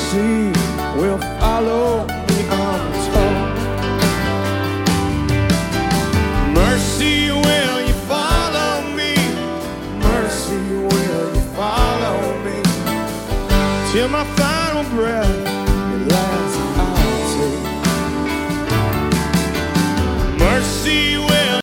mercy will follow me, I'm told. Mercy, will you follow me? Mercy, will you follow me? Till my final breath, at last I'll take. Mercy,